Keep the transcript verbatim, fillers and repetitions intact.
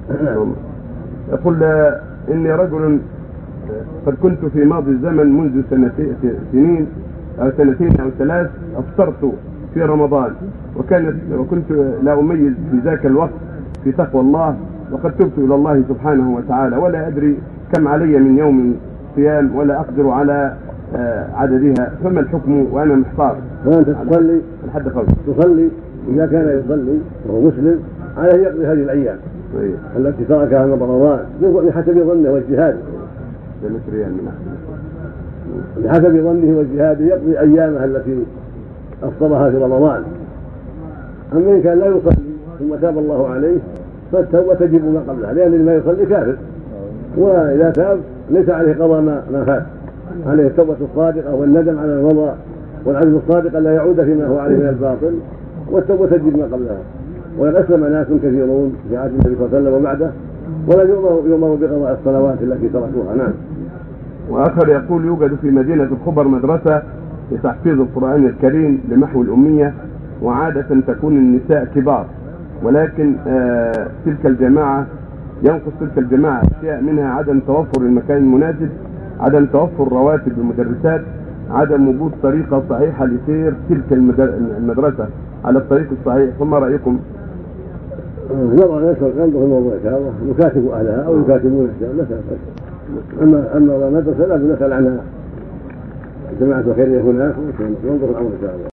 يقول إني رجل قد كنت في ماضي الزمن منذ سنتين أو سنتين أو ثلاث أفطرت في رمضان، وكانت وكنت لا أميز في ذاك الوقت في تقوى الله، وقد تبت إلى الله سبحانه وتعالى، ولا أدري كم علي من يوم صيام ولا أقدر على عددها، فما الحكم وأنا محتار؟ وأنت تصلي لحد خلص تصلي إذا كان يصلي وهو مسلم عليه يقضي هذه الأيام أيه. التي تركها من رمضان بحسب ظنه واجتهاده، بحسب ظنه واجتهاده يقضي أيامها التي أفطرها في رمضان. أما إن كان لا يصلي ثم تاب الله عليه فالتوبة تجب ما قبلها، لأن اللي ما يصلي كافر، وإذا تاب ليس عليه قضاء ما فات، عليه التوبة الصادقة والندم على المضى والعزم الصادق لا يعود فيما هو عليه من الباطل، والتوبة تجب ما قبلها. وقد أسلم ناس كثيرون في عهد النبي صلى الله عليه وسلم وبعده ولم يؤمروا بقضاء الصلوات التي تركوها. نعم. وآخر يقول يوجد في مدينة الخبر مدرسة لتحفيظ القرآن الكريم لمحو الأمية، وعادة تكون النساء كبار، ولكن آه تلك الجماعة ينقص تلك الجماعة أشياء، منها عدم توفر المكان المناسب، عدم توفر رواتب المدرسات، عدم وجود طريقة صحيحة لسير تلك المدرسة على الطريق الصحيح. فما رأيكم؟ نضع نسأل عنده في الموضوع إن شاء الله، يكاتب أهلها أو يكاتبون إن شاء الله. أما أما المدرسة لا نسأل عنها جماعة الخير هناك وننظر الأمر إن شاء الله.